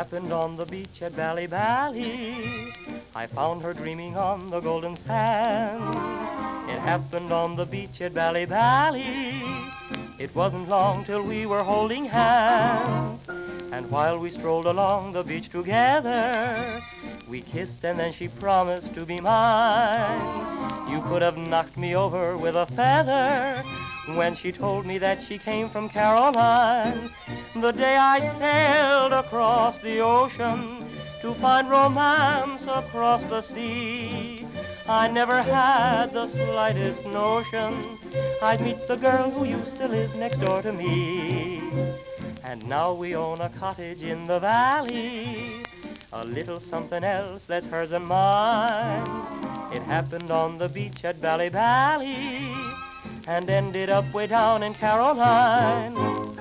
happened on the beach at Ballybally. I found her dreaming on the golden sands. It happened on the beach at Ballybally. It wasn't long till we were holding hands. And while we strolled along the beach together, we kissed and then she promised to be mine. You could have knocked me over with a feather when she told me that she came from Caroline. The day I sailed across the ocean to find romance across the sea, I never had the slightest notion I'd meet the girl who used to live next door to me. And now we own a cottage in the valley, a little something else that's hers and mine. It happened on the beach at Ballybally and ended up way down in Caroline.